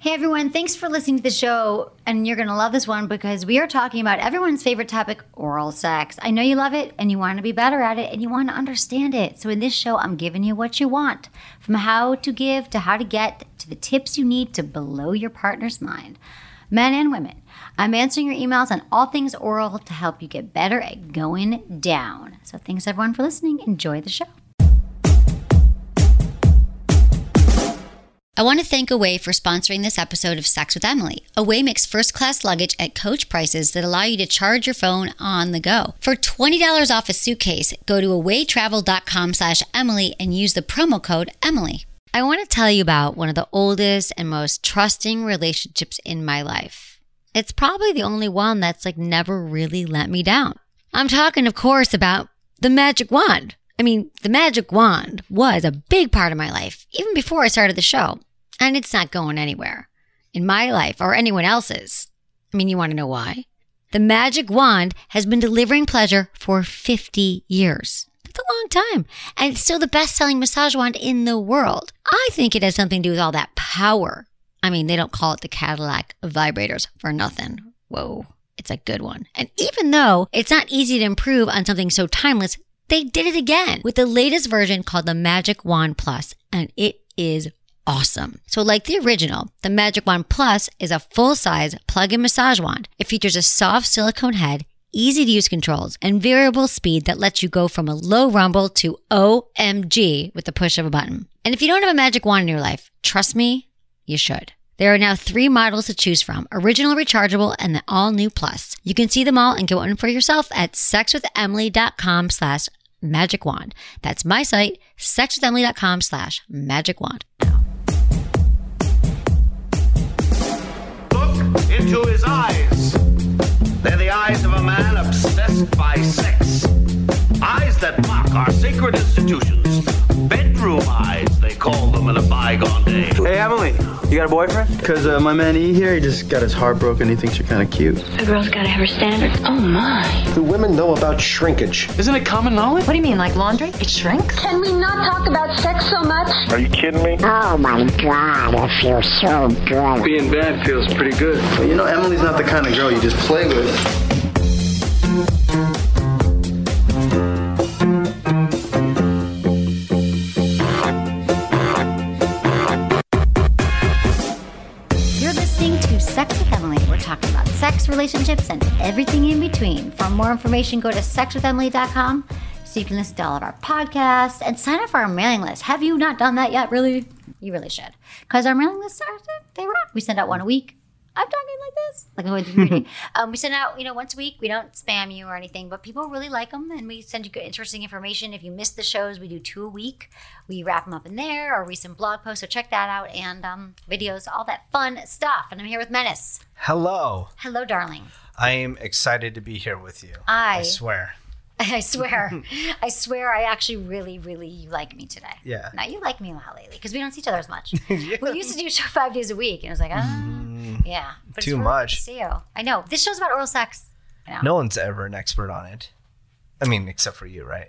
Hey everyone, thanks for listening to the show. And you're going to love this one because we are talking about everyone's favorite topic, oral sex. I know you love it and you want to be better at it and you want to understand it. So in this show, I'm giving you what you want. From how to give to how to get to the tips you need to blow your partner's mind. Men and women, I'm answering your emails on all things oral to help you get better at going down. So thanks everyone for listening. Enjoy the show. I want to thank Away for sponsoring this episode of Sex with Emily. Away makes first-class luggage at coach prices that allow you to charge your phone on the go. For $20 off a suitcase, go to awaytravel.com/Emily and use the promo code Emily. I want to tell you about one of the oldest and most trusting relationships in my life. It's probably the only one that's never really let me down. I'm talking, of course, about the magic wand. The magic wand was a big part of my life, even before I started the show. And it's not going anywhere in my life or anyone else's. You want to know why? The magic wand has been delivering pleasure for 50 years. That's a long time. And it's still the best-selling massage wand in the world. I think it has something to do with all that power. They don't call it the Cadillac of vibrators for nothing. Whoa, it's a good one. And even though it's not easy to improve on something so timeless, they did it again with the latest version called the Magic Wand Plus, and it is awesome. So like the original, the Magic Wand Plus is a full-size plug-in massage wand. It features a soft silicone head, easy-to-use controls, and variable speed that lets you go from a low rumble to OMG with the push of a button. And if you don't have a magic wand in your life, trust me, you should. There are now 3 models to choose from, original rechargeable and the all-new Plus. You can see them all and get one for yourself at sexwithemily.com/magicwand. That's my site, sexwithemily.com/magicwand. Look into his eyes. They're the eyes of a man obsessed by sex. Eyes that mock our sacred institutions. Bedroom eyes, they call them in a bygone day. Hey, Emily, you got a boyfriend? Because my man E here, he just got his heart broken. He thinks you're kind of cute. A girl's got to have her standards. Oh, my. Do women know about shrinkage? Isn't it common knowledge? What do you mean, like laundry? It shrinks? Can we not talk about sex so much? Are you kidding me? Oh my God, I feel so good. Being bad feels pretty good. Well, Emily's not the kind of girl you just play with. Sex with Emily. We're talking about sex, relationships, and everything in between. For more information, go to sexwithemily.com so you can listen to all of our podcasts and sign up for our mailing list. Have you not done that yet? Really? You really should. Because our mailing lists they rock. We send out one a week. I'm talking like this. Like I'm going through reading. We send out, once a week. We don't spam you or anything, but people really like them, and we send you good, interesting information. If you miss the shows, we do 2 a week. We wrap them up in there, or recent blog posts, so check that out, and videos, all that fun stuff. And I'm here with Menace. Hello. Hello, darling. I am excited to be here with you. I swear. I swear. I swear I actually really, really, you like me today. Yeah. Now, you like me a lot lately because we don't see each other as much. Yeah. We used to do a show 5 days a week, and I was like, yeah. But too it's really much. Good to see you. I know. This show's about oral sex. No one's ever an expert on it. Except for you, right?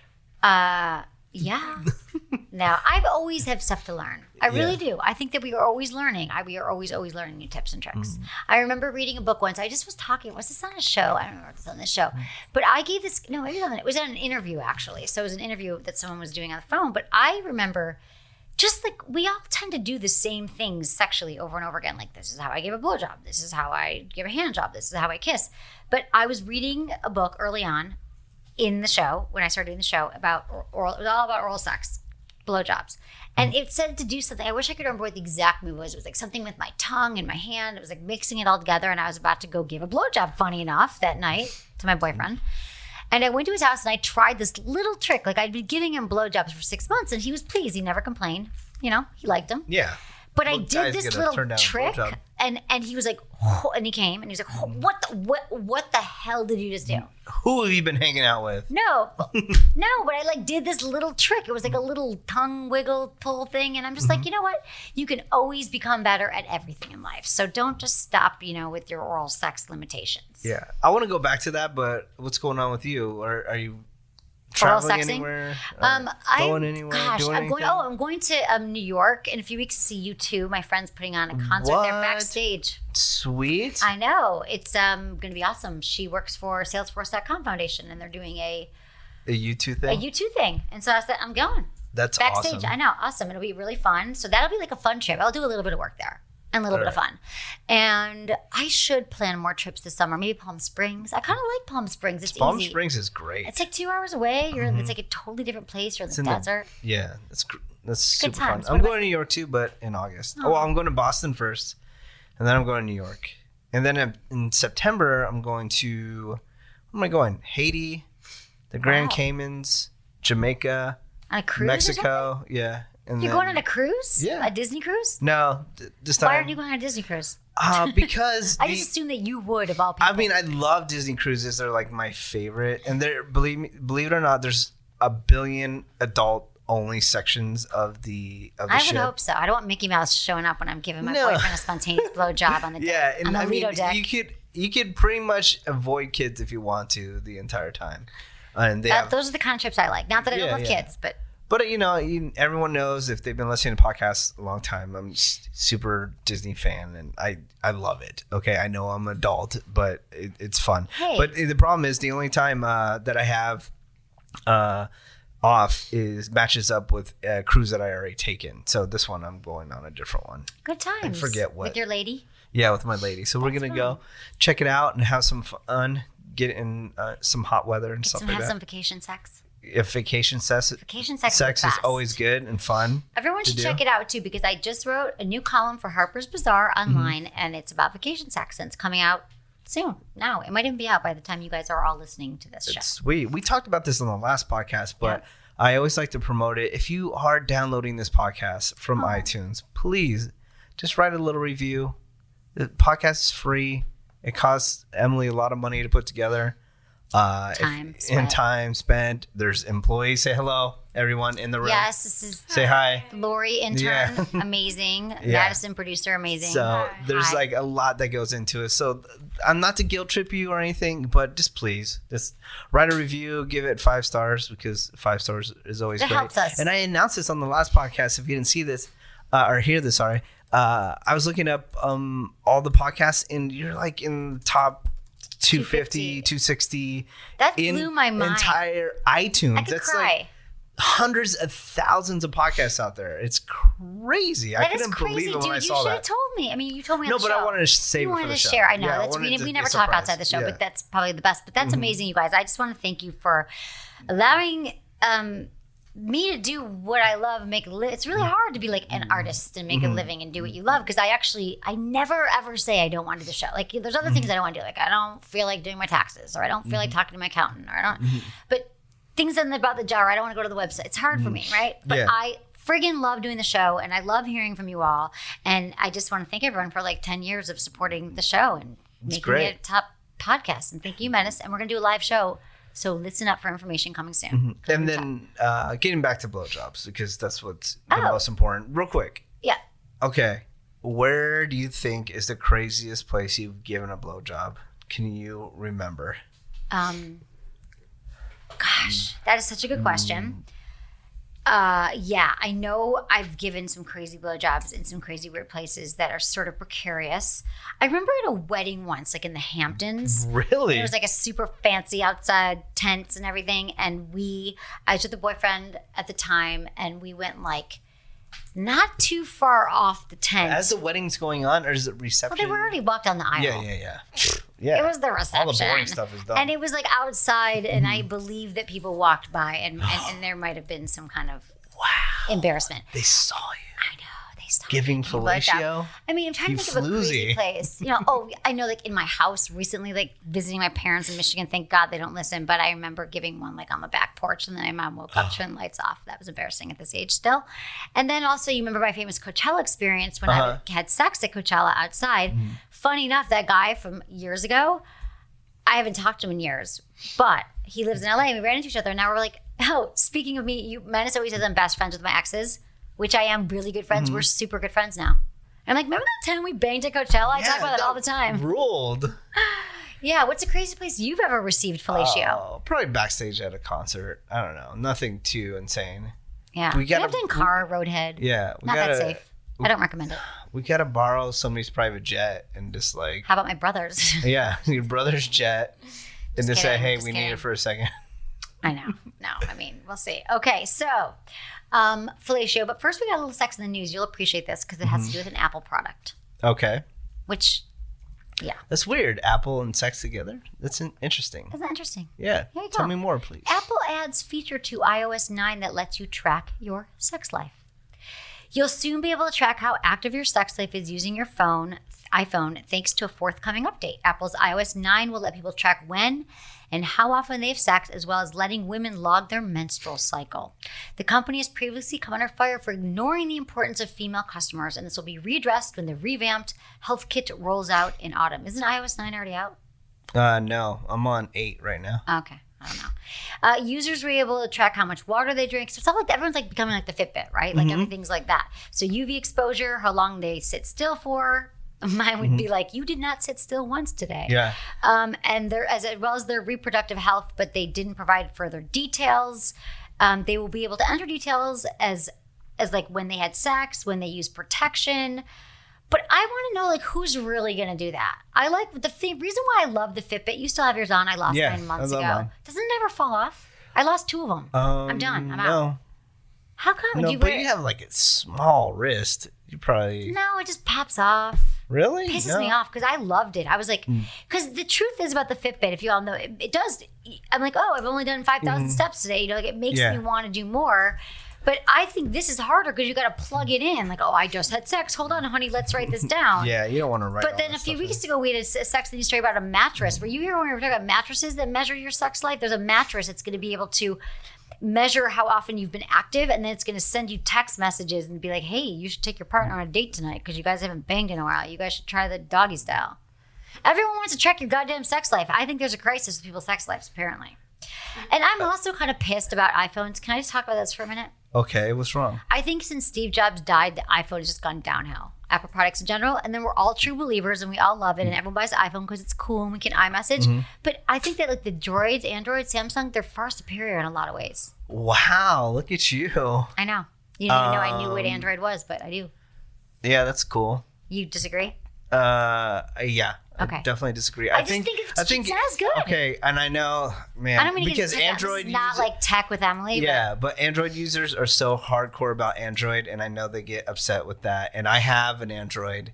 Yeah. Now, I've always have stuff to learn. I really do. I think that we are always learning. We are always learning new tips and tricks. I remember reading a book once. I just was talking. Was this on a show? I don't remember if it was on this show. But I gave this, no, maybe it was on an interview, actually. So it was an interview that someone was doing on the phone. But I remember just we all tend to do the same things sexually over and over again. Like, this is how I give a blowjob. This is how I give a hand job. This is how I kiss. But I was reading a book early on in the show, when I started doing the show, about oral. It was all about oral sex, blowjobs. And it said to do something. I wish I could remember what the exact move was. It was something with my tongue and my hand. It was mixing it all together. And I was about to go give a blowjob, funny enough, that night to my boyfriend. And I went to his house and I tried this little trick. I'd been giving him blowjobs for 6 months and he was pleased. He never complained. He liked them. Yeah. But I did this little trick and he was like, oh, and he came and he was like, oh, what the hell did you just do? Who have you been hanging out with? No, but I did this little trick. It was a little tongue wiggle pull thing. And I'm just you know what? You can always become better at everything in life. So don't just stop, with your oral sex limitations. Yeah. I want to go back to that, but what's going on with you? Or are you traveling sexing? anywhere? Going anywhere? Gosh, doing I'm going. anything? Oh, I'm going to New York in a few weeks to see U2. My friend's putting on a concert there What? backstage. Sweet. I know it's going to be awesome. She works for Salesforce.com Foundation, and they're doing a U2 thing? A U2 thing, and so I said I'm going. That's backstage. awesome. I know, awesome. It'll be really fun. So that'll be like a fun trip. I'll do a little bit of work there and a little bit of fun. And I should plan more trips this summer. Maybe Palm Springs. I kind of like Palm Springs. It's Palm easy. Springs is great. It's like 2 hours away. It's like a totally different place. You're in the desert. That's super fun. times. I'm going to New York too, but in August. Oh, well, I'm going to Boston first, and then I'm going to New York. And then in September, I'm going to, where am I going? Haiti, the Grand Caymans, Jamaica, on a cruise Mexico. Yeah. And You're going on a cruise? Yeah. A Disney cruise? No, this time. Why aren't you going on a Disney cruise? Because I just assumed that you would, of all people. I mean, I love Disney cruises. They're like my favorite, and they're believe it or not, there's a billion adult-only sections of the I ship. would hope so. I don't want Mickey Mouse showing up when I'm giving my boyfriend a spontaneous blowjob on the deck. Yeah, and on the I mean, Lido deck. you could pretty much avoid kids if you want to the entire time, and those are the kind of trips I like. Not that I don't love kids, but. But everyone knows if they've been listening to podcasts a long time. I'm super Disney fan, and I love it. Okay, I know I'm an adult, but it's fun. Hey. But the problem is the only time that I have off matches up with a cruise that I already taken. So this one I'm going on a different one. Good times. I forget what. With your lady? Yeah, with my lady. So we're gonna go check it out and have some fun. Get in some hot weather and stuff like Have that. some vacation sex. If vacation sex is always good and fun. Everyone should check it out too, because I just wrote a new column for Harper's Bazaar online, and it's about vacation sex, and it's coming out soon. Now it might even be out by the time you guys are all listening to this show. Sweet. We talked about this on the last podcast, but I always like to promote it. If you are downloading this podcast from iTunes, please just write a little review. The podcast is free. It costs Emily a lot of money to put together. Time spent. There's employees. Say hello, everyone in the room. Yes, this is say hi. Lori, intern, amazing. Madison, producer, amazing. So there's like a lot that goes into it. So I'm not to guilt trip you or anything, but just please just write a review, give it 5 stars, because 5 stars is always great. Helps us. And I announced this on the last podcast. If you didn't see this or hear this, sorry. I was looking up all the podcasts, and you're like in the top 250, 260. That blew my mind. Entire iTunes. I could That's cry. like hundreds of thousands of podcasts out there. It's crazy. I couldn't believe it when I saw You should that. have told me. I mean, you told me on the show. No, but I wanted to save you it for wanted the to show. share. I know. Yeah, We never talk outside the show, but that's probably the best. But that's amazing, you guys. I just want to thank you for allowing me to do what I love, it's really hard to be like an artist and make a living and do what you love, because I never ever say I don't want to do the show. Like there's other things I don't want to do. Like I don't feel like doing my taxes, or I don't feel like talking to my accountant, or I don't. But things about the jar, I don't want to go to the website. It's hard for me, right? But I friggin' love doing the show, and I love hearing from you all. And I just want to thank everyone for like 10 years of supporting the show and making it a top podcast. And thank you, Menace. And we're gonna do a live show. So listen up for information coming soon. And then getting back to blowjobs, because that's what's the most important. Real quick. Yeah. Okay. Where do you think is the craziest place you've given a blowjob? Can you remember? Gosh, that is such a good question. Yeah, I know I've given some crazy blowjobs in some crazy weird places that are sort of precarious. I remember at a wedding once, like in the Hamptons. Really? There was like a super fancy outside tents and everything. And I was with a boyfriend at the time, and we went like not too far off the tent. As the wedding's going on, or is it reception? Well, they were already walked down the aisle. Yeah. It was the reception. All the boring stuff is done. And it was like outside, and I believe that people walked by, and there might have been some kind of embarrassment. They saw you. I know. They saw Giving me. fellatio? I mean, I'm trying to think of a crazy place. I know, like in my house recently, like visiting my parents in Michigan. Thank God they don't listen. But I remember giving one like on the back porch, and then my mom woke up, turned the lights off. That was embarrassing at this age still. And then also, you remember my famous Coachella experience when I had sex at Coachella outside. Funny enough, that guy from years ago, I haven't talked to him in years, but he lives in LA, and we ran into each other. And now we're like, oh, speaking of me, Menace always says I'm best friends with my exes, which I am really good friends. We're super good friends now. And I'm like, remember that time we banged at Coachella? I talk about that all the time. Ruled. Yeah, what's the craziest place you've ever received fellatio? Oh, probably backstage at a concert. I don't know. Nothing too insane. Yeah. We gotta- I've done car, roadhead. Yeah. Not that safe. I don't recommend it. We gotta borrow somebody's private jet and just like, How about my brother's? yeah, your brother's jet, and just say, kidding, hey, just we need kidding. it for a second. I know. No, I mean, we'll see. Okay, so fellatio. But first, we got a little sex in the news. You'll appreciate this because it has to do with an Apple product, Okay. which, yeah. That's weird. Apple and sex together. That's interesting. Isn't that interesting? Yeah. Here you Tell go. me more, please. Apple adds feature to iOS 9 that lets you track your sex life. You'll soon be able to track how active your sex life is using your iPhone, thanks to a forthcoming update. Apple's iOS 9 will let people track when and how often they have sex, as well as letting women log their menstrual cycle. The company has previously come under fire for ignoring the importance of female customers, and this will be readdressed when the revamped Health Kit rolls out in autumn. Isn't iOS 9 already out? No, I'm on 8 right now. Okay. I don't know. Users were able to track how much water they drink. So it's not like everyone's like becoming like the Fitbit, right? Like everything's like that. So UV exposure, how long they sit still for. Mine would be like, you did not sit still once today. Yeah. And they're, as well as their reproductive health, but they didn't provide further details. They will be able to enter details as like when they had sex, when they used protection. But I want to know, like, who's really going to do that? I like reason why I love the Fitbit. You still have yours on. I lost mine months I ago. love mine. Doesn't it never fall off? I lost 2 of them. I'm done. I'm out. No. How come? No, Do you but wear you have like a small wrist. You probably. No, it just pops off. Really? Pisses No. me off because I loved it. I was like, because the truth is about the Fitbit, if you all know, it does. I'm like, oh, I've only done 5,000 steps today. You know, like it makes Yeah. me want to do more. But I think this is harder because you got to plug it in. Like, oh, I just had sex. Hold on, honey, let's write this down. Yeah, you don't want to write. But all then that a few stuff in. weeks ago, we had a sex news story about a mattress. Were you here when we were talking about mattresses that measure your sex life? There's a mattress that's going to be able to measure how often you've been active, and then it's going to send you text messages and be like, hey, you should take your partner on a date tonight because you guys haven't banged in a while. You guys should try the doggy style. Everyone wants to check your goddamn sex life. I think there's a crisis with people's sex lives, apparently. And I'm also kind of pissed about iPhones. Can I just talk about this for a minute? Okay, what's wrong? I think since Steve Jobs died, the iPhone has just gone downhill. Apple products in general, and then we're all true believers and we all love it, and everyone buys the iPhone because it's cool and we can iMessage. But I think that like the Droids, Android, Samsung, they're far superior in a lot of ways. Wow, look at you. I know. You didn't even know I knew what Android was, but I do. Yeah, that's cool. You disagree? Yeah. Okay. I definitely disagree. I just think it sounds good. Okay, and I know, man, I don't mean to because get Android it's not users- like tech with Emily. Yeah, but Android users are so hardcore about Android, and I know they get upset with that. And I have an Android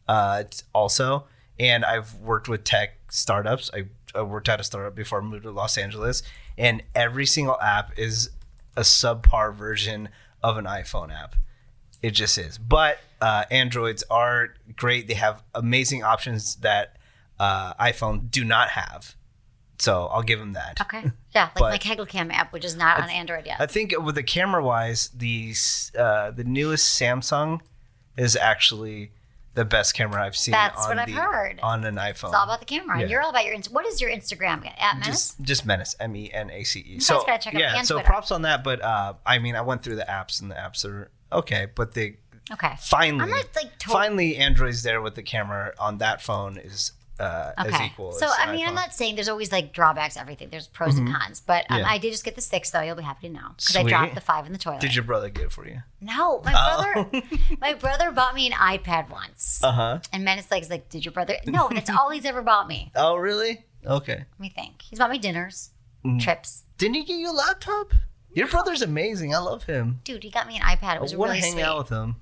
also, and I've worked with tech startups. I worked at a startup before I moved to Los Angeles, and every single app is a subpar version of an iPhone app. It just is. But Androids are great. They have amazing options that iPhone do not have. So I'll give them that. Okay. Yeah, like But my Kegel Cam app, which is not on Android yet. I think with the camera wise, the newest Samsung is actually the best camera I've seen. That's what I've heard. On an iPhone. It's all about the camera. Yeah. And you're all about your what is your Instagram at Menace? Just Menace, MENACE. guys gotta check out yeah, and so Twitter. props on that. But I mean, I went through the apps, and the apps are okay. But they Okay. finally, I'm not like totally finally, Android's there with the camera on that phone is as equal. So as I mean, I'm iPhone. not saying there's always like drawbacks to everything. There's pros and cons, but Yeah. I did just get the 6 though. You'll be happy to know because I Sweet. dropped the 5 in the toilet. Did your brother get it for you? No, my brother bought me an iPad once, and Menace is like, did your brother? No, that's all he's ever bought me. Oh, really? Okay. Let me think. He's bought me dinners, trips. Didn't he get you a laptop? Your brother's amazing. I love him. Dude, he got me an iPad. It was I want really to hang sweet. out with him.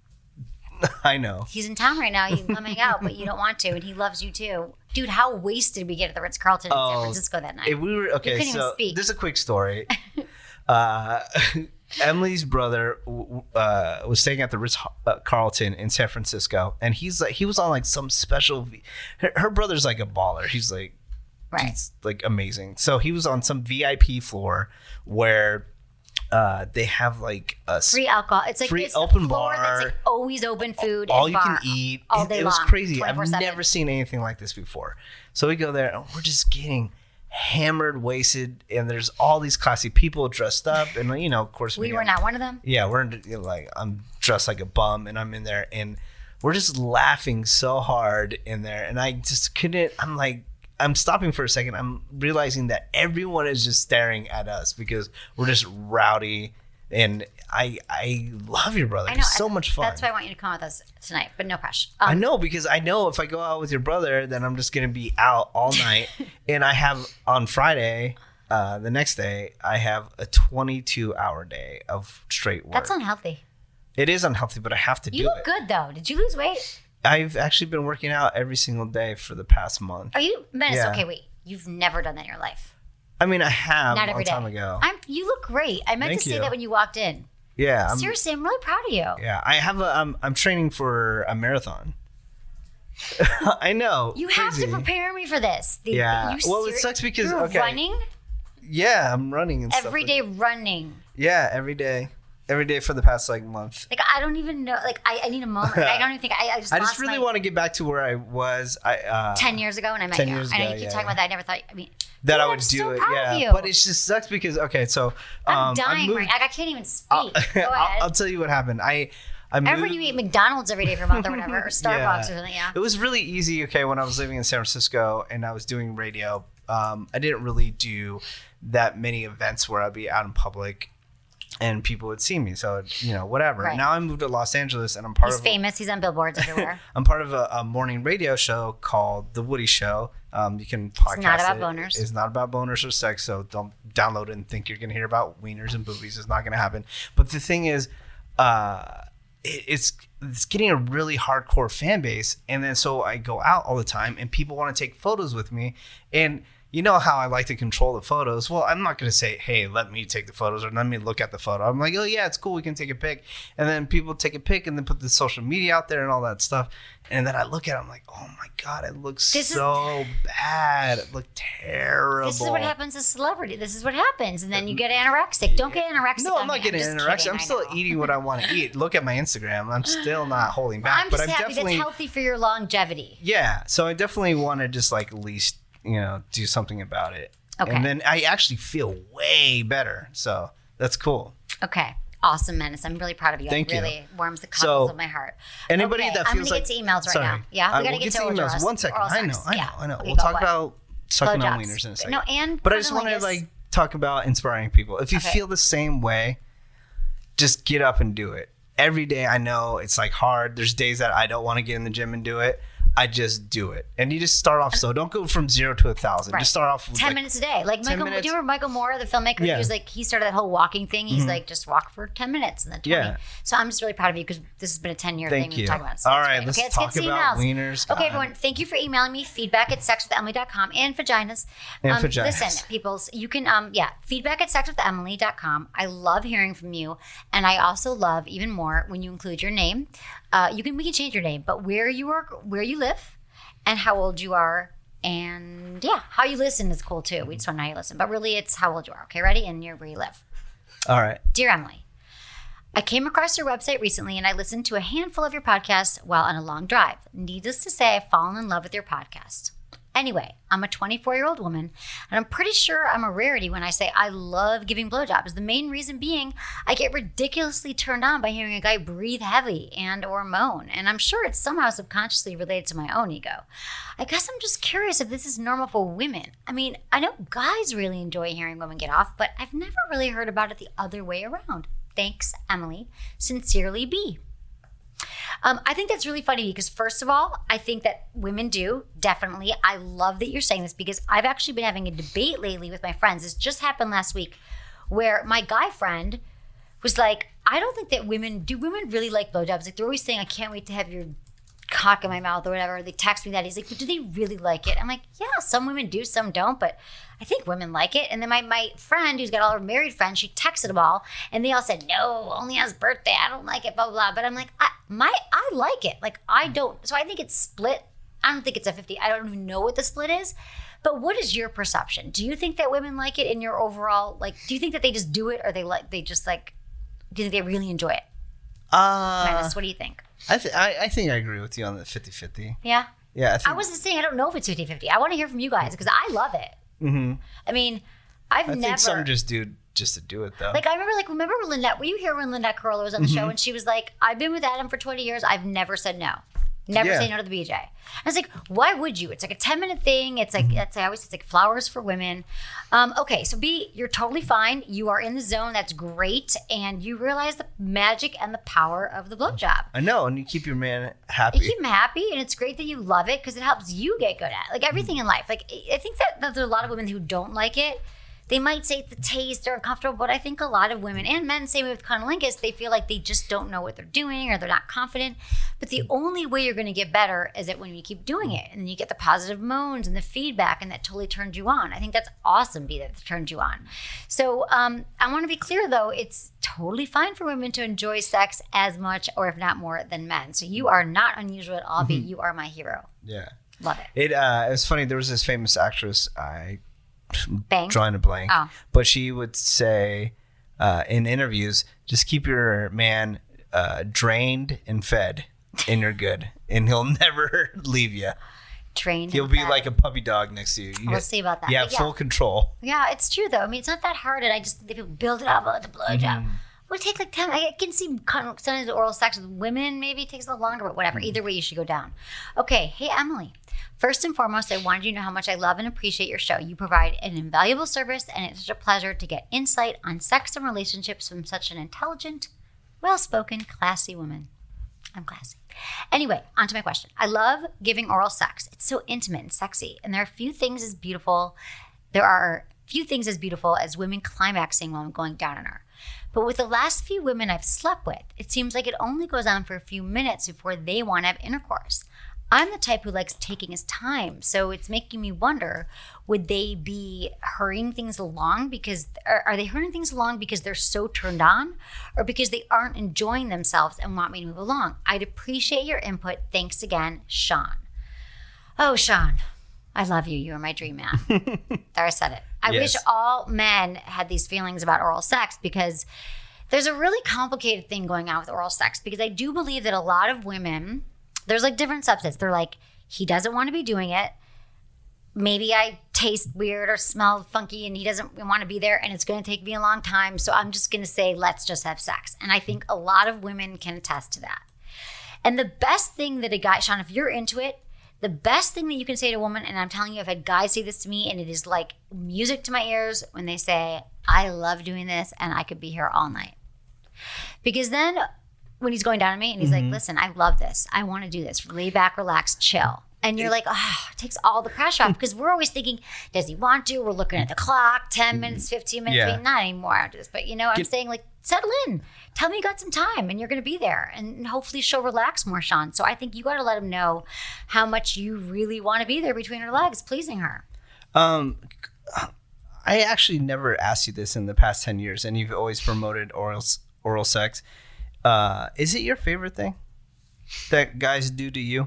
I know. He's in town right now. You can come hang out, but you don't want to, and he loves you too. Dude, how wasted we get at the Ritz-Carlton in San Francisco that night. If we were okay, couldn't even so speak. this is a quick story. Emily's brother was staying at the Ritz-Carlton in San Francisco, and he was on like some special. Her brother's like a baller. He's like, Right. he's like amazing. So he was on some VIP floor where they have like a Free alcohol. It's like free it's open a floor bar. That's like always open food. all and you bar, can eat. all day It was long, crazy. I've 24/7. never seen anything like this before. So we go there and we're just getting hammered, wasted, and there's all these classy people dressed up, and you know, of course, We were not one of them. Yeah, we're like I'm dressed like a bum, and I'm in there, and we're just laughing so hard in there, and I just couldn't. I'm like, I'm stopping for a second. I'm realizing that everyone is just staring at us because we're just rowdy. And I love your brother. It's so much fun. That's why I want you to come with us tonight, but no pressure. I know, because I know if I go out with your brother, then I'm just going to be out all night. And I have on Friday, the next day, I have a 22-hour day of straight work. That's unhealthy. It is unhealthy, but I have to do it. You look good, though. Did you lose weight? I've actually been working out every single day for the past month. Are you? Menace, Yeah. okay, wait. You've never done that in your life. I mean, I have Not a every long time day. ago. You look great. I meant Thank to say you. that when you walked in. Yeah. Seriously, I'm really proud of you. Yeah, I have I'm training for a marathon. I know. You have to crazy. prepare me for this. Yeah. Well, it sucks because you're running Yeah, I'm running and every stuff. day. Running. Yeah, every day for the past month. Like I don't even know. Like I need a moment. I don't even think I just. I lost just really my- want to get back to where I was. 10 years ago when I met 10 you. years I know ago, you keep yeah, talking about that. I never thought. I mean, that I dude, would I'm do so it. proud Yeah, of you. but it just sucks because so I'm dying I moved, right. I can't even speak. Go ahead. I'll tell you what happened. I Remember moved, when you eat McDonald's every day for a month or whatever, or Starbucks or something? Yeah. It was really easy. Okay, when I was living in San Francisco and I was doing radio, I didn't really do that many events where I'd be out in public and people would see me. So whatever. Right. Now I moved to Los Angeles and I'm part He's of famous. He's on billboards everywhere. I'm part of a morning radio show called The Woody Show. You can podcast not about it. boners. It's not about boners or sex, so don't download it and think you're going to hear about wieners and boobies. It's not going to happen. But the thing is, it's getting a really hardcore fan base. And then so I go out all the time and people want to take photos with me. And you know how I like to control the photos. Well, I'm not going to say, hey, let me take the photos or let me look at the photo. I'm like, oh, yeah, it's cool. We can take a pic. And then people take a pic and then put the social media out there and all that stuff. And then I look at it, I'm like, oh, my God, it looks so bad. It looked terrible. This is what happens to celebrity. This is what happens. And then you get anorexic. Don't get anorexic. No, on I'm not me. getting just anorexic. kidding. I'm I still know. eating what I want to eat. Look at my Instagram. I'm still not holding back. I'm but just I'm happy definitely, that's healthy for your longevity. Yeah. So I definitely want to just at least, do something about it. Okay. And then I actually feel way better. So that's cool. Okay. Awesome, Menace. I'm really proud of you. Thank it you. really warms the cockles So, of my heart. Anybody Okay, that I'm feels gonna like get to emails right sorry. now. Yeah, we gotta we'll get to emails. One second. I know. Okay, We'll talk what? about sucking on Blowjobs. wieners in a second. No, and but I just want to cunnilingus. talk about inspiring people. If you Okay. feel the same way, just get up and do it. Every day, I know it's hard. There's days that I don't want to get in the gym and do it. I just do it. And you just start off slow. Don't go from 0 to 1,000. Right. Just start off with 10 minutes a day. Like 10 Michael, minutes. do you remember Michael Moore, the filmmaker? Yeah. He started that whole walking thing. He's like, just walk for 10 minutes and then 20. Yeah. So I'm just really proud of you because this has been a 10-year thing Thank we've you. talked about. So All it's right, great. let's Okay, talk get to about emails. wieners. Okay, God. everyone, thank you for emailing me. Feedback at sexwithemily.com and vaginas. And vaginas. Listen, peoples, you can, feedback at sexwithemily.com. I love hearing from you. And I also love even more when you include your name. We can change your name, but where you live, and how old you are, and how you listen is cool too. We just want to know how you listen, but really it's how old you are. Okay, ready? And where you live. All right. Dear Emily, I came across your website recently and I listened to a handful of your podcasts while on a long drive. Needless to say, I've fallen in love with your podcast. Anyway, I'm a 24-year-old woman, and I'm pretty sure I'm a rarity when I say I love giving blowjobs. The main reason being I get ridiculously turned on by hearing a guy breathe heavy and or moan, and I'm sure it's somehow subconsciously related to my own ego. I guess I'm just curious if this is normal for women. I mean, I know guys really enjoy hearing women get off, but I've never really heard about it the other way around. Thanks, Emily. Sincerely, B. I think that's really funny because, first of all, I think that women do, definitely. I love that you're saying this because I've actually been having a debate lately with my friends. This just happened last week where my guy friend was like, I don't think that women really like blowjobs? Like, they're always saying, I can't wait to have your cock in my mouth or whatever. They text me that. He's like, but do they really like it? I'm like, yeah, some women do, some don't, but I think women like it. And then my friend who's got all her married friends, she texted them all and they all said, no, only on his birthday. I don't like it, blah, blah, blah. But I'm like, I like it. Like, I don't. So I think it's split. I don't think it's a 50. I don't even know what the split is. But what is your perception? Do you think that women like it in your overall, do you think that they just do it or do you think they really enjoy it? Menace, what do you think? I think I agree with you on the 50-50. Yeah? Yeah. I wasn't saying I don't know if it's 50-50. I want to hear from you guys because I love it. Mm-hmm. I mean, I think some just do just to do it though. Like, I remember Lynette, were you here when Lynette Carolla was on the show and she was like, I've been with Adam for 20 years. I've never said no. Never Yeah. say no to the BJ. And it's like, why would you? It's like a 10-minute thing. It's like, I always say it's like flowers for women. Okay, so B, you're totally fine. You are in the zone. That's great. And you realize the magic and the power of the blowjob. I know, and you keep your man happy. You keep him happy, and it's great that you love it because it helps you get good at it. Like everything in life. Like I think that there's a lot of women who don't like it. They might say the taste or uncomfortable, but I think a lot of women and men, same with cunnilingus, they feel like they just don't know what they're doing or they're not confident. But the only way you're going to get better is that when you keep doing it and you get the positive moans and the feedback, and that totally turns you on. I think that's awesome, B, that turns you on. So I want to be clear, though, it's totally fine for women to enjoy sex as much or if not more than men. So you are not unusual at all, B. You are my hero. Yeah. Love it. It was funny. There was this famous actress. Bang. Drawing a blank. Oh. But she would say in interviews, just keep your man drained and fed, and you're good. And he'll never leave you. Trained. He'll be like a puppy dog next to you. We'll see about that. You have But yeah. full control. Yeah, it's true though. I mean, it's not that hard, and I just think people build it up with the blowjob. Would take like 10. I can see sometimes oral sex with women maybe takes a little longer, but whatever. Either way, you should go down. Okay, hey Emily. First and foremost, I wanted you to know how much I love and appreciate your show. You provide an invaluable service, and it's such a pleasure to get insight on sex and relationships from such an intelligent, well-spoken, classy woman. I'm classy. Anyway, on to my question. I love giving oral sex. It's so intimate and sexy, and there are few things as beautiful as women climaxing while I'm going down on her. But with the last few women I've slept with, it seems like it only goes on for a few minutes before they want to have intercourse. I'm the type who likes taking his time, so it's making me wonder, would they be hurrying things along because, are they hurrying things along because they're so turned on, or because they aren't enjoying themselves and want me to move along? I'd appreciate your input. Thanks again, Sean. Oh, Sean, I love you. You are my dream man. There, I said it. I wish all men had these feelings about oral sex, because there's a really complicated thing going on with oral sex, because I do believe that a lot of women, there's like different subsets. They're like, he doesn't want to be doing it. Maybe I taste weird or smell funky and he doesn't want to be there, and it's going to take me a long time. So I'm just going to say, let's just have sex. And I think a lot of women can attest to that. And the best thing that a guy, Sean, if you're into it, the best thing that you can say to a woman, and I'm telling you, I've had guys say this to me, and it is like music to my ears when they say, I love doing this and I could be here all night. Because then when he's going down on me and he's like, listen, I love this. I want to do this. Lay back, relax, chill. And you're like, it takes all the pressure off, because we're always thinking, does he want to? We're looking at the clock, 10 minutes, 15 minutes. Yeah. Wait, not anymore after this. But, I'm saying, like, settle in. Tell me you got some time and you're going to be there. And hopefully she'll relax more, Sean. So I think you got to let him know how much you really want to be there between her legs, pleasing her. I actually never asked you this in the past 10 years, and you've always promoted oral sex. Is it your favorite thing that guys do to you?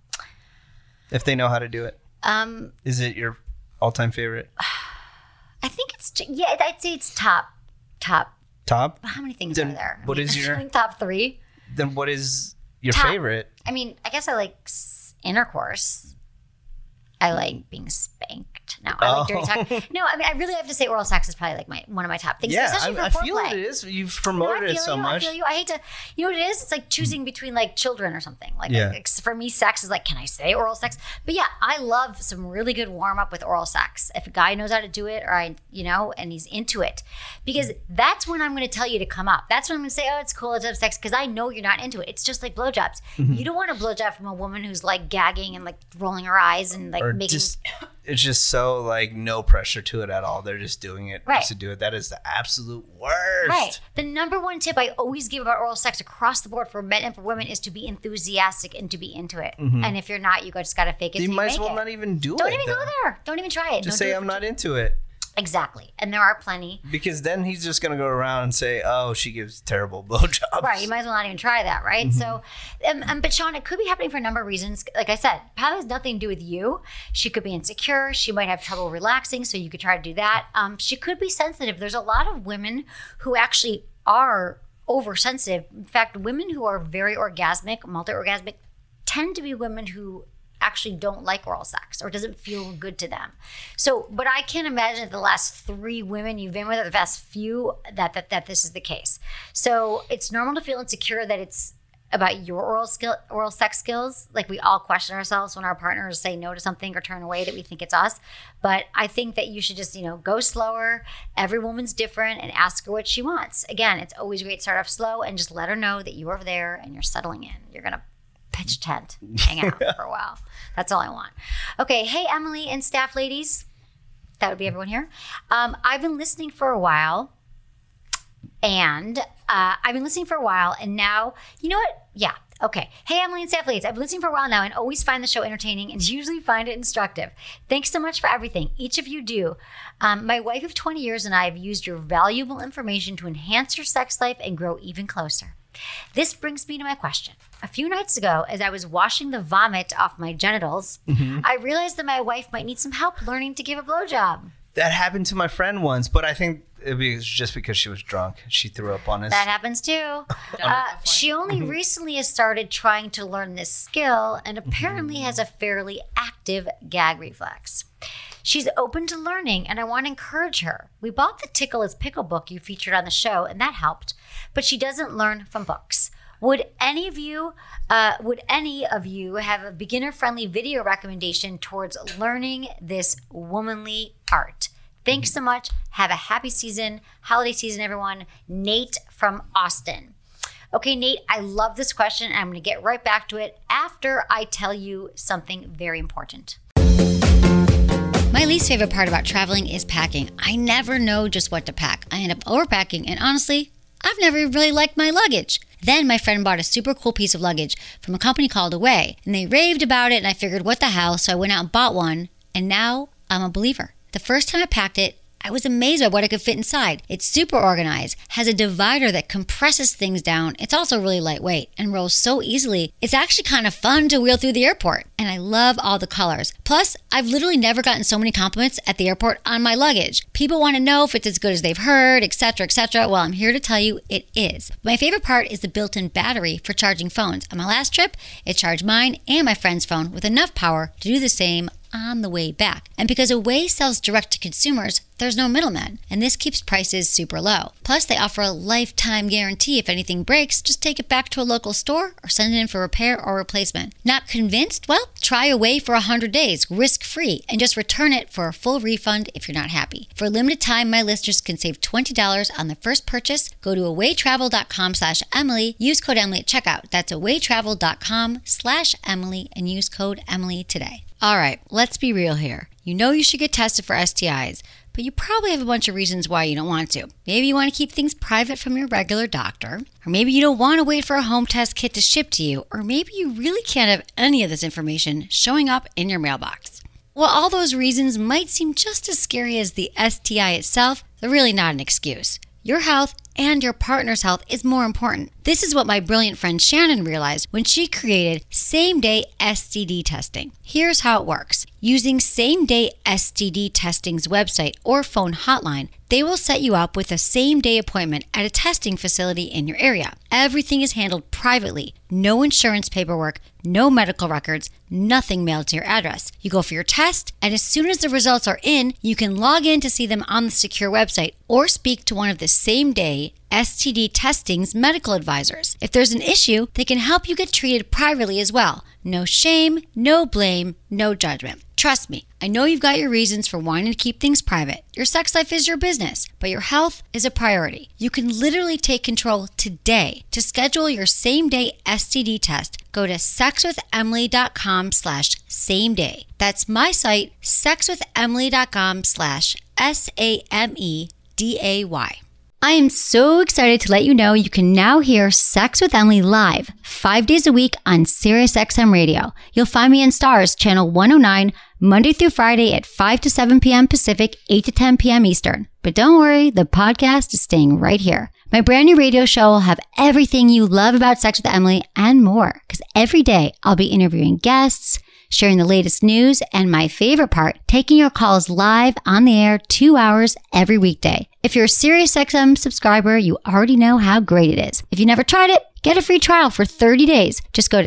If they know how to do it? Is it your all-time favorite? I think I'd say it's top. Top? How many things Then are there? what is your- I think top 3. Then what is your Top. favorite? I mean, I guess I like intercourse. I like being spanked. No, I like dirty talk. No, I mean, I really have to say oral sex is probably like one of my top things. Yeah, especially I for feel foreplay. it is. You've promoted it so much. I feel you. I hate to, you know what it is? It's like choosing between like children or something. Like, Yeah. like, for me, sex is like, can I say oral sex? But yeah, I love some really good warm up with oral sex. If a guy knows how to do it, or and he's into it, because that's when I'm going to tell you to come up. That's when I'm going to say, oh, it's cool, let's have sex, because I know you're not into it. It's just like blowjobs. You don't want a blowjob from a woman who's like gagging and like rolling her eyes and like Or making. it's just so like no pressure to it at all. They're just doing it Right. just to do it. That is the absolute worst. Right. The number one tip I always give about oral sex across the board for men and for women is to be enthusiastic and to be into it. And if you're not, you just got to fake it. You till might as make well it. not even do Don't it. even go there. Don't even try it. Just Don't say do it I'm for- not into it. Exactly. And there are plenty. Because then he's just going to go around and say, oh, she gives terrible blowjobs. Right. You might as well not even try that. Right. So, but Sean, it could be happening for a number of reasons. Like I said, probably has nothing to do with you. She could be insecure. She might have trouble relaxing. So you could try to do that. She could be sensitive. There's a lot of women who actually are oversensitive. In fact, women who are very orgasmic, multi-orgasmic, tend to be women who actually don't like oral sex or doesn't feel good to them. So, but I can't imagine the last 3 women you've been with, or the past few, that this is the case. So it's normal to feel insecure that it's about your oral sex skills. Like, we all question ourselves when our partners say no to something or turn away that we think it's us. But I think that you should just, go slower. Every woman's different, and ask her what she wants. Again, it's always great to start off slow and just let her know that you are there and you're settling in. You're going to pitch a tent, hang out for a while. That's all I want. Okay. Hey, Emily and staff ladies. That would be everyone here. I've been listening for a while. And now, you know what? Yeah. Okay. Hey, Emily and staff ladies. I've been listening for a while now and always find the show entertaining and usually find it instructive. Thanks so much for everything. Each of you do. My wife of 20 years and I have used your valuable information to enhance your sex life and grow even closer. This brings me to my question. A few nights ago, as I was washing the vomit off my genitals, I realized that my wife might need some help learning to give a blowjob. That happened to my friend once, but I think it was just because she was drunk. She threw up on us. That happens too. She only recently has started trying to learn this skill and apparently has a fairly active gag reflex. She's open to learning, and I want to encourage her. We bought the Tickle is Pickle book you featured on the show, and that helped, but she doesn't learn from books. Would any of you have a beginner-friendly video recommendation towards learning this womanly art? Thanks so much. Have a happy holiday season, everyone. Nate from Austin. Okay, Nate, I love this question, and I'm going to get right back to it after I tell you something very important. My least favorite part about traveling is packing. I never know just what to pack. I end up overpacking, and honestly, I've never really liked my luggage. Then my friend bought a super cool piece of luggage from a company called Away, and they raved about it, and I figured, what the hell? So I went out and bought one, and now I'm a believer. The first time I packed it, I was amazed by what it could fit inside. It's super organized, has a divider that compresses things down. It's also really lightweight and rolls so easily. It's actually kind of fun to wheel through the airport. And I love all the colors. Plus, I've literally never gotten so many compliments at the airport on my luggage. People want to know if it's as good as they've heard, etc., etc. Well, I'm here to tell you it is. My favorite part is the built-in battery for charging phones. On my last trip, it charged mine and my friend's phone with enough power to do the same on the way back. And because Away sells direct to consumers, there's no middleman, and this keeps prices super low. Plus, they offer a lifetime guarantee. If anything breaks, just take it back to a local store or send it in for repair or replacement. Not convinced? Well, try Away for 100 days, risk-free, and just return it for a full refund if you're not happy. For a limited time, my listeners can save $20 on their first purchase. Go to awaytravel.com/Emily. Use code Emily at checkout. That's awaytravel.com/Emily and use code Emily today. All right, let's be real here. You know you should get tested for STIs, but you probably have a bunch of reasons why you don't want to. Maybe you want to keep things private from your regular doctor, or maybe you don't want to wait for a home test kit to ship to you, or maybe you really can't have any of this information showing up in your mailbox. While all those reasons might seem just as scary as the STI itself, they're really not an excuse. Your health and your partner's health is more important. This is what my brilliant friend Shannon realized when she created same-day STD testing. Here's how it works. Using Same-Day STD Testing's website or phone hotline, they will set you up with a same-day appointment at a testing facility in your area. Everything is handled privately. No insurance paperwork, no medical records, nothing mailed to your address. You go for your test, and as soon as the results are in, you can log in to see them on the secure website or speak to one of the same-day STD Testing's medical advisors. If there's an issue, they can help you get treated privately as well. No shame, no blame, no judgment. Trust me, I know you've got your reasons for wanting to keep things private. Your sex life is your business, but your health is a priority. You can literally take control today. To schedule your same-day STD test, go to sexwithemily.com/same-day. That's my site, sexwithemily.com/SAMEDAY. I am so excited to let you know you can now hear Sex with Emily live 5 days a week on SiriusXM Radio. You'll find me in Stars, channel 109, Monday through Friday at 5 to 7 p.m. Pacific, 8 to 10 p.m. Eastern. But don't worry, the podcast is staying right here. My brand new radio show will have everything you love about Sex with Emily and more, because every day I'll be interviewing guests, sharing the latest news, and my favorite part, taking your calls live on the air 2 hours every weekday. If you're a SiriusXM subscriber, you already know how great it is. If you never tried it, get a free trial for 30 days. Just go to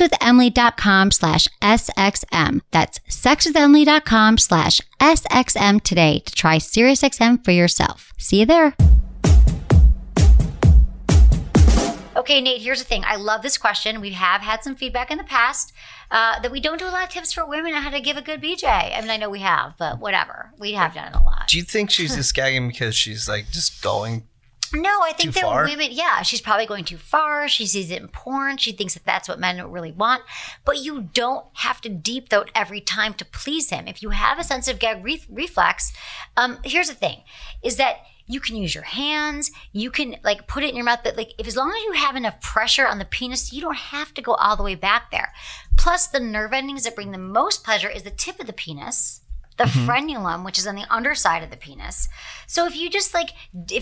sexwithemily.com/SXM. That's sexwithemily.com/SXM today to try SiriusXM for yourself. See you there. Okay, Nate, here's the thing. I love this question. We have had some feedback in the past that we don't do a lot of tips for women on how to give a good BJ. I mean, I know we have, but whatever. We have done it a lot. Do you think she's just gagging because she's like just going? No, I think too that far? women, yeah, she's probably going too far. She sees it in porn. She thinks that that's what men really want. But you don't have to deep throat every time to please him. If you have a sensitive gag reflex, here's the thing, is that you can use your hands. You can like put it in your mouth. But like, if as long as you have enough pressure on the penis, you don't have to go all the way back there. Plus, the nerve endings that bring the most pleasure is the tip of the penis, the frenulum, which is on the underside of the penis. So if you just like,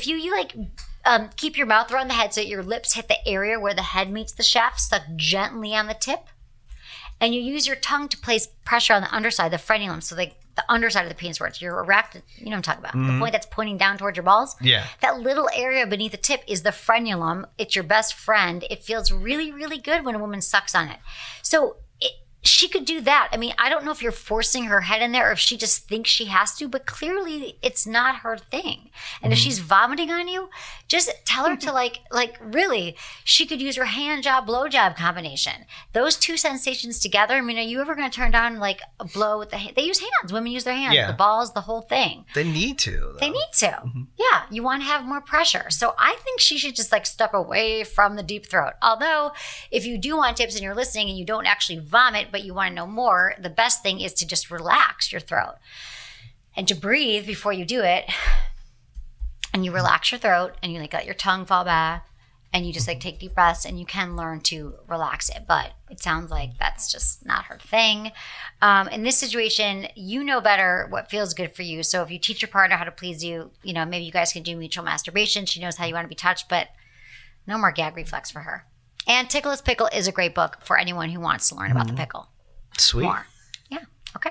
keep your mouth around the head so that your lips hit the area where the head meets the shaft, suck gently on the tip, and you use your tongue to place pressure on the underside, the frenulum, so like the underside of the penis where it's your erect, you know what I'm talking about, the point that's pointing down towards your balls. Yeah. That little area beneath the tip is the frenulum. It's your best friend. It feels really, really good when a woman sucks on it. So she could do that. I mean, I don't know if you're forcing her head in there or if she just thinks she has to, but clearly it's not her thing. And if she's vomiting on you, just tell her to like really, she could use her hand job, blow job combination. Those two sensations together. I mean, are you ever going to turn down like a blow with the hand? They use hands. Women use their hands, the balls, the whole thing. They need to. Though. They need to. Yeah. You want to have more pressure. So I think she should just like step away from the deep throat. Although if you do want tips and you're listening and you don't actually vomit, but you want to know more, the best thing is to just relax your throat and to breathe before you do it. And you relax your throat and you like let your tongue fall back and you just like take deep breaths and you can learn to relax it. But it sounds like that's just not her thing. In this situation, you know better what feels good for you. So if you teach your partner how to please you, you know, maybe you guys can do mutual masturbation. She knows how you want to be touched, but no more gag reflex for her. And Ticklish Pickle is a great book for anyone who wants to learn about the pickle. Sweet. More. Yeah. Okay.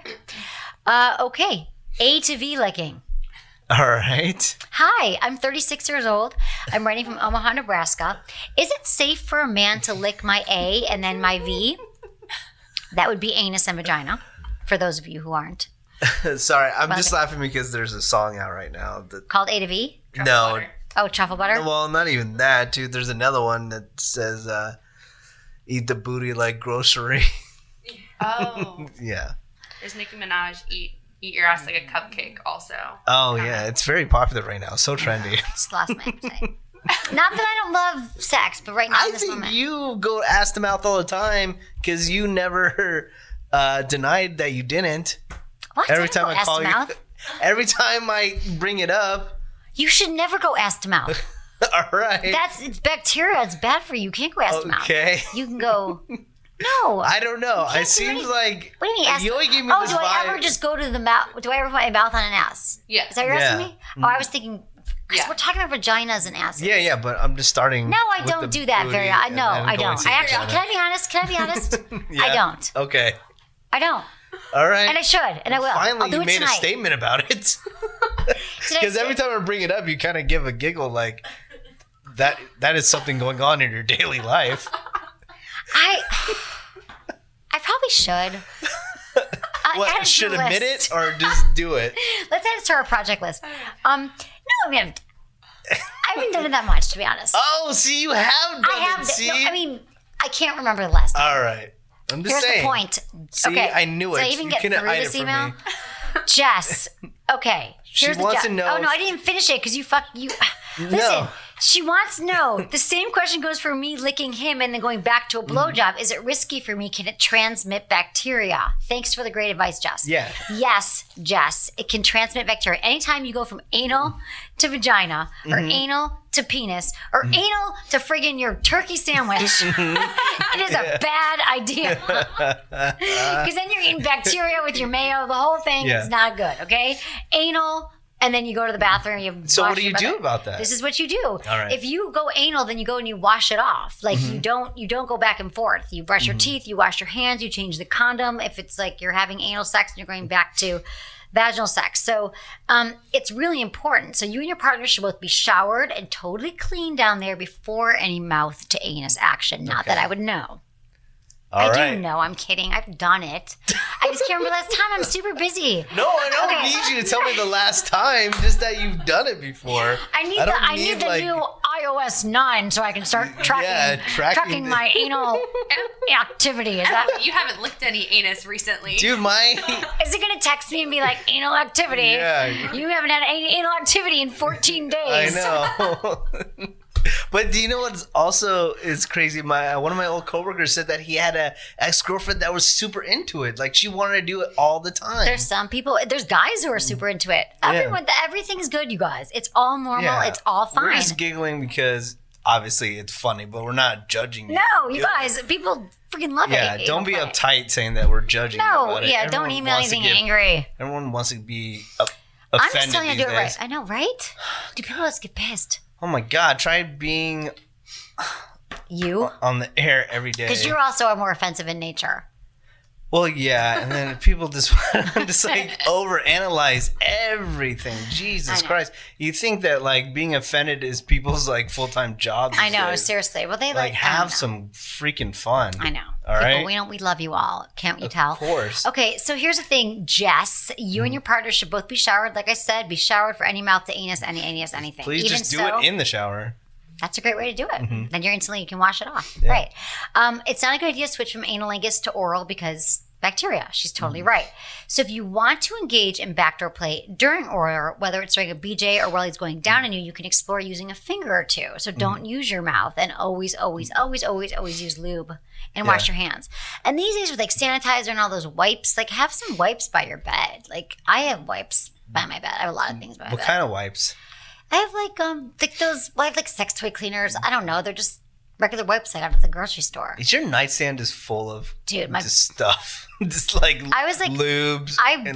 Okay. A to V licking. All right. Hi, I'm 36 years old. I'm writing from Omaha, Nebraska. Is it safe for a man to lick my A and then my V? That would be anus and vagina, for those of you who aren't. Sorry, I'm just laughing because there's a song out right now. Called A to V? No. Oh, truffle butter? Well, not even that, dude. There's another one that says, eat the booty like grocery. Oh. Yeah. There's Nicki Minaj, eat your ass like a cupcake also. Oh, yeah. It's very popular right now. So trendy. Just lost my appetite. Not that I don't love sex, but right now in this moment. You go ass to mouth all the time because you never denied that you didn't. What? Every time I call you, every time I bring it up. You should never go ass to mouth. All right. It's bacteria. It's bad for you. You can't go ass to mouth. Okay. You can go. No. I don't know. It seems like. What do you mean? Ass? You only give me this do I vibe. ever just go to the mouth? Do I ever put my mouth on an ass? Yeah. Is that what you're asking me? Oh, I was thinking. Because we're talking about vaginas and asses. Yeah, but I'm just starting. No, I don't do that very often. No, I don't. I actually, can I be honest? I don't. Okay. I don't. All right. And I should, and I will. Finally, I'll do you it made tonight. a statement about it. Because every time I bring it up, you kind of give a giggle like that is something going on in your daily life. I probably should. What, should admit it or just do it? Let's add it to our project list. No, I mean, I haven't done it that much, to be honest. Oh, see, you have done it. See? No, I mean, I can't remember the last time. All right. I'm just Here's saying. the point. See, okay. I knew it. Did I even You get couldn't through hide this it from email? me. Jess. Okay. Here's She wants to know. Oh, no, I didn't finish it because you. Listen. No. She wants to know. The same question goes for me licking him and then going back to a blowjob. Is it risky for me? Can it transmit bacteria? Thanks for the great advice, Jess. Yeah. Yes, Jess. It can transmit bacteria. Anytime you go from anal to vagina or anal to penis or anal to friggin' your turkey sandwich, it is a bad idea. Because then you're eating bacteria with your mayo. The whole thing is not good, okay? Anal. And then you go to the bathroom. So what do you do about that? This is what you do. All right. If you go anal, then you go and you wash it off. Like you don't go back and forth. You brush your teeth, you wash your hands, you change the condom. If it's like you're having anal sex and you're going back to vaginal sex. So it's really important. So you and your partner should both be showered and totally clean down there before any mouth to anus action. Not that I would know. All right. do know. I'm kidding. I've done it. I just can't remember last time. I'm super busy. No, I don't need you to tell me the last time, just that you've done it before. I need the new iOS 9 so I can start tracking my anal activity. Is that You haven't licked any anus recently. Dude, Is it going to text me and be like, anal activity? Yeah. You haven't had any anal activity in 14 days. I know. But do you know what's also is crazy? One of my old coworkers said that he had a ex-girlfriend that was super into it. Like she wanted to do it all the time. There's some people, there's guys who are super into it. Everything's good, you guys. It's all normal. Yeah. It's all fine. We're just giggling because obviously it's funny, but we're not judging you. No, you guys, people freaking love it. Yeah, don't be uptight saying that we're judging you about it. Yeah, don't email anything angry. Everyone wants to be offended. I'm just telling you to do it days. right. I know, right? Do girls get pissed? Oh my God, try being you on the air every day. Because you're also more offensive in nature. Well, yeah, and then people just like overanalyze everything. Jesus Christ. You think that like being offended is people's like full-time job these I know, days. Seriously. Well, they like have some freaking fun. I know. All right? We love you all. Can't you tell? Of course. Okay, so here's the thing, Jess. You and your partner should both be showered. Like I said, be showered for any mouth to anus, any anus, anything. Please Even just do it in the shower. That's a great way to do it. Mm-hmm. Then you can wash it off. Yeah. Right. It's not a good idea to switch from analingus to oral because bacteria. She's totally right. So if you want to engage in backdoor play during oral, whether it's during a BJ or while he's going down on you can explore using a finger or two. So don't use your mouth and always use lube and wash your hands. And these days with like sanitizer and all those wipes, like have some wipes by your bed. Like I have wipes by my bed. I have a lot of things by my bed. What kind of wipes? I have I have like sex toy cleaners. I don't know. They're just regular wipes I got at the grocery store. Is your nightstand just full of just stuff? Just like I was like lubes.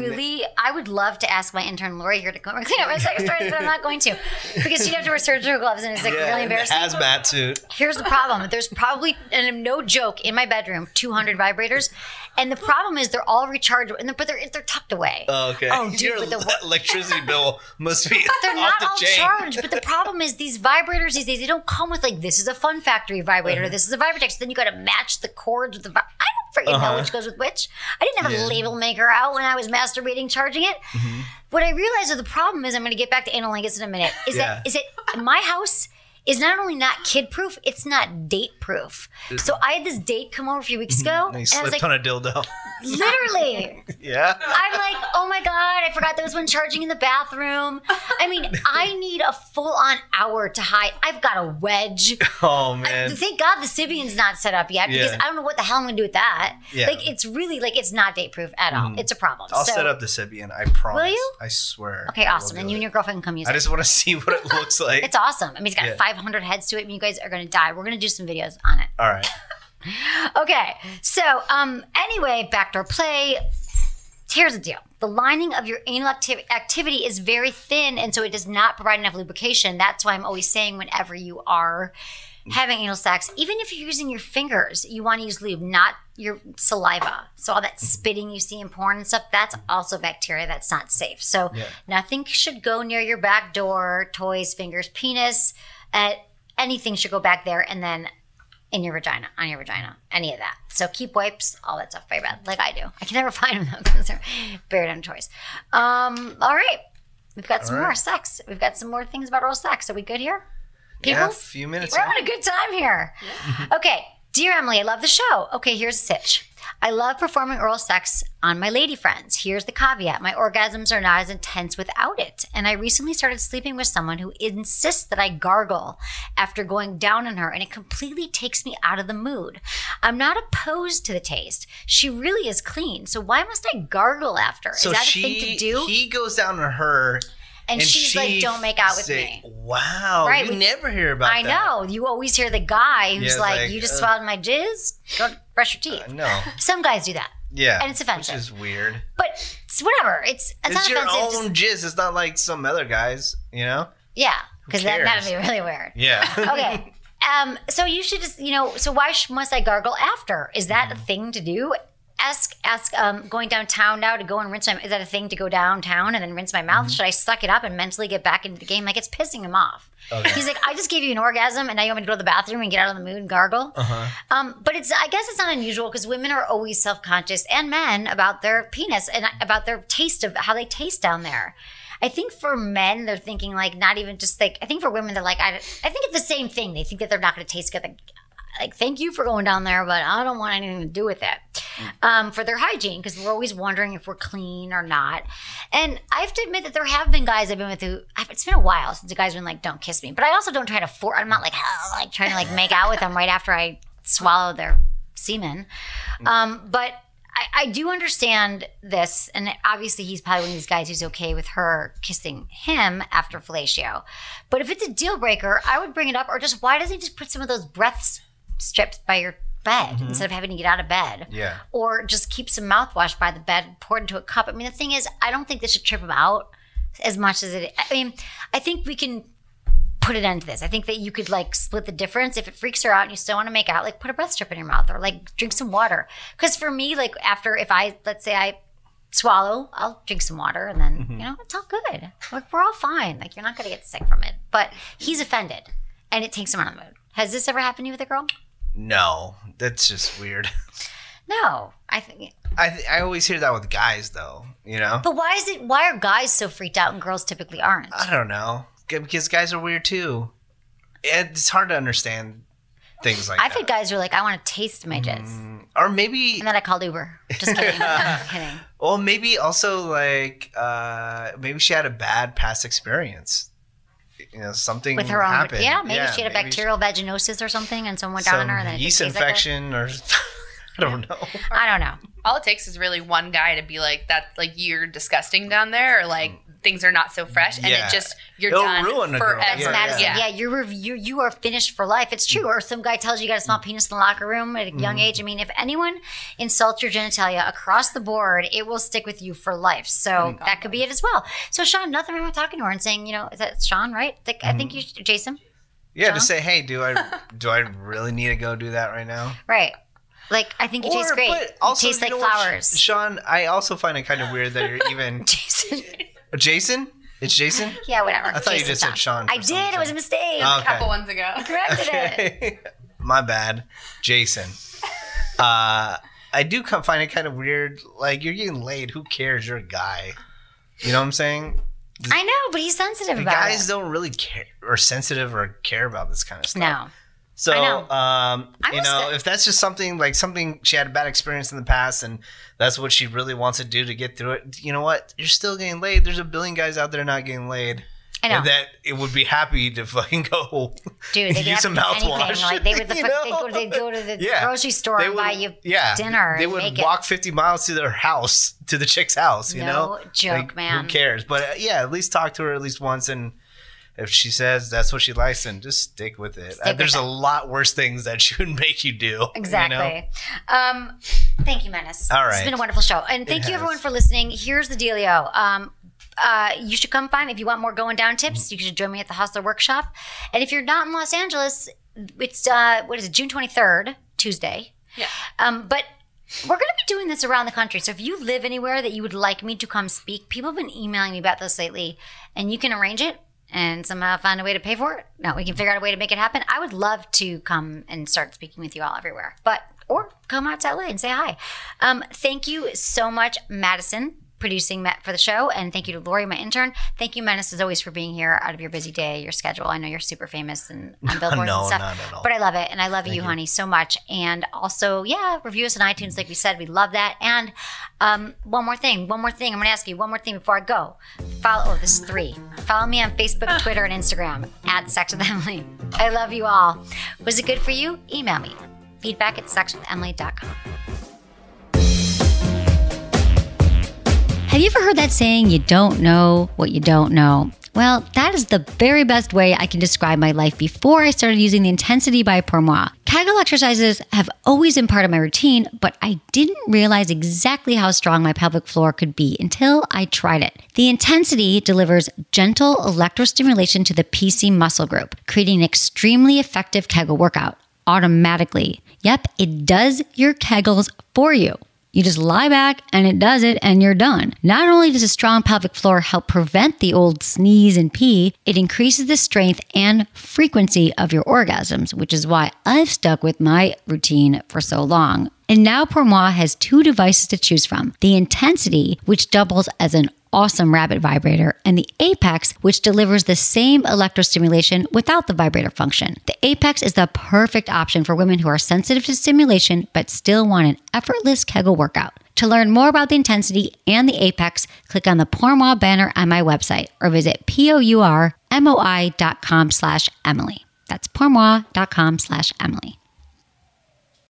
I would love to ask my intern Lori here to come and clean up my sex toys, but I'm not going to because she'd have to wear surgical gloves and it's like really embarrassing. Hazmat suit. Here's the problem: there's probably, and no joke, in my bedroom, 200 vibrators, and the problem is they're all rechargeable, but they're tucked away. Oh, okay. Oh, dude, your electricity bill must be they're off not the all chain. charged. But the problem is these vibrators these days they don't come with like this is a Fun Factory vibrator, this is a Vibratex. Then you got to match the cords with the. I don't freaking know which goes with which. I didn't have a label maker out when I was masturbating, charging it. Mm-hmm. What I realized the problem is, I'm going to get back to analingus in a minute. Is that my house is not only not kid proof, it's not date proof. So I had this date come over a few weeks ago, and he and slipped I was like, on a dildo. Literally. Yeah. I'm like, oh my God, I forgot there was one charging in the bathroom. I mean, I need a full-on hour to hide. I've got a wedge. Oh, man. Thank God the Sybian's not set up yet because I don't know what the hell I'm going to do with that. Yeah. Like, it's really, like, it's not date-proof at all. It's a problem. I'll set up the Sybian, I promise. Will you? I swear. Okay, awesome. And you and your girlfriend can come use it. I just want to see what it looks like. It's awesome. I mean, it's got 500 heads to it, and you guys are going to die. We're going to do some videos on it. All right. Okay, so anyway, backdoor play. Here's the deal. The lining of your anal activity is very thin, and so it does not provide enough lubrication. That's why I'm always saying whenever you are having anal sex, even if you're using your fingers, you want to use lube, not your saliva. So all that spitting you see in porn and stuff, that's also bacteria. That's not safe. So nothing should go near your back door, toys, fingers, penis. Anything should go back there, and then in your vagina, on your vagina, any of that. So keep wipes, all that stuff very bad, like I do. I can never find them though because they're buried under toys. All right, we've got some more sex. We've got some more things about oral sex. Are we good here? People? Yeah, a few minutes. We're having a good time here. Yeah. Okay, dear Emily, I love the show. Okay, here's a sitch. I love performing oral sex on my lady friends. Here's the caveat. My orgasms are not as intense without it. And I recently started sleeping with someone who insists that I gargle after going down on her, and it completely takes me out of the mood. I'm not opposed to the taste. She really is clean. So why must I gargle after? So is that a thing to do? He goes down on her. And she's like, don't make out with me. Wow. Right, you never hear about that. I know. You always hear the guy who's like, you just swallowed my jizz? Go brush your teeth. No. Some guys do that. Yeah. And it's offensive. Which is weird. But it's whatever. It's not your offensive. own jizz. It's not like some other guys, you know? Yeah. Because that'd be really weird. Yeah. Okay. So you should just, so why must I gargle after? Is that a thing to do? ask going downtown now to go and rinse my, is that a thing to go downtown and then rinse my mouth? Should I suck it up and mentally get back into the game? Like, it's pissing him off. Okay. He's like, I just gave you an orgasm and now you want me to go to the bathroom and get out of the mood and gargle. But I guess it's not unusual because women are always self-conscious, and men, about their penis and about their taste of how they taste down there. I think for men, they're thinking like, not even just like, I think for women, they're like, I think it's the same thing. They think that they're not going to taste good. Like, thank you for going down there, but I don't want anything to do with it. For their hygiene, because we're always wondering if we're clean or not. And I have to admit that there have been guys I've been with who, it's been a while since the guys been like, don't kiss me. But I also don't try to I'm not like trying to like make out with them right after I swallow their semen. But I do understand this, and obviously he's probably one of these guys who's okay with her kissing him after fellatio. But if it's a deal breaker, I would bring it up, or just why doesn't he just put some of those breath strips by your bed instead of having to get out of bed? Yeah. Or just keep some mouthwash by the bed, poured into a cup. I mean, the thing is, I don't think this should trip him out as much as it. I mean, I think we can put it into this. I think that you could like split the difference. If it freaks her out and you still want to make out, like put a breath strip in your mouth or like drink some water. Because for me, like let's say I swallow, I'll drink some water and then, it's all good. Like we're all fine. Like you're not going to get sick from it. But he's offended and it takes him out of the mood. Has this ever happened to you with a girl? No, that's just weird. No, I think. I always hear that with guys though, But why are guys so freaked out and girls typically aren't? I don't know. Because guys are weird too. It's hard to understand things like that. I've had guys who are like, I want to taste my jizz. Or maybe... And then I called Uber. Just kidding. I'm kidding. Well, maybe also like, maybe she had a bad past experience. Something with her own happened. Yeah, maybe she had a bacterial vaginosis or something and someone went down on her and then yeast infection or I don't know. I don't know. All it takes is really one guy to be like, that, like, you're disgusting down there, or like things are not so fresh, and you're It'll done ruin a girl. forever. Yeah, you are finished for life. It's true. Or some guy tells you got a small penis in the locker room at a young age. I mean, if anyone insults your genitalia across the board, it will stick with you for life. So that could be it as well. So Sean, nothing wrong with talking to her and saying, is that Sean, right? I think you should, Jason. Yeah, Sean? to say, hey, do I really need to go do that right now? Right. Like, I think you taste great. But also, you taste like flowers. Sean, I also find it kind of weird that you're even... Jason? It's Jason? Yeah, whatever. I thought you just said Sean. I did. It was a mistake. A couple ones ago. I corrected it. My bad. Jason. I do find it kind of weird. Like, you're getting laid. Who cares? You're a guy. You know what I'm saying? I know, but he's sensitive about it. Guys don't really care or sensitive or care about this kind of stuff. No. So, I if that's just something she had a bad experience in the past and that's what she really wants to do to get through it, you know what? You're still getting laid. There's a billion guys out there not getting laid. I know. And that it would be happy to fucking go use some mouthwash. Like they'd go to the grocery store and buy you dinner. They would walk 50 miles to their house, to the chick's house, No joke, man. Who cares? But at least talk to her at least once, and if she says that's what she likes, then just stick with it. There's a lot worse things that she would make you do. Exactly. Thank you, Menace. All right. It's been a wonderful show. And thank you, everyone, for listening. Here's the dealio. You should come find me if you want more going down tips. You should join me at the Hustler Workshop. And if you're not in Los Angeles, it's, June 23rd, Tuesday. Yeah. But we're going to be doing this around the country. So if you live anywhere that you would like me to come speak, people have been emailing me about this lately, and you can arrange it and somehow find a way to pay for it. No, we can figure out a way to make it happen. I would love to come and start speaking with you all everywhere. Or come out to LA and say hi. Thank you so much, Madison, producing for the show, and thank you to Lori, my intern. Thank you, Menace, as always, for being here out of your busy day, your schedule. I know you're super famous and on billboards and stuff, not at all. But I love it, and I love you, honey, so much. And also, review us on iTunes, like we said. We love that. And one more thing. I'm going to ask you one more thing before I go. This is 3. Follow me on Facebook, Twitter, and Instagram at Sex with Emily. I love you all. Was it good for you? Email me. feedback@sexwithemily.com. Have you ever heard that saying, you don't know what you don't know? Well, that is the very best way I can describe my life before I started using the Intensity by Pour Moi. Kegel exercises have always been part of my routine, but I didn't realize exactly how strong my pelvic floor could be until I tried it. The Intensity delivers gentle electrostimulation to the PC muscle group, creating an extremely effective Kegel workout automatically. Yep, it does your Kegels for you. You just lie back and it does it and you're done. Not only does a strong pelvic floor help prevent the old sneeze and pee, it increases the strength and frequency of your orgasms, which is why I've stuck with my routine for so long. And now Pourmoi has 2 devices to choose from. The Intensity, which doubles as an awesome rabbit vibrator, and the Apex, which delivers the same electrostimulation without the vibrator function. The Apex is the perfect option for women who are sensitive to stimulation but still want an effortless Kegel workout. To learn more about the Intensity and the Apex, click on the Pourmoi banner on my website or visit pourmoi.com/Emily. That's pourmoi.com/Emily.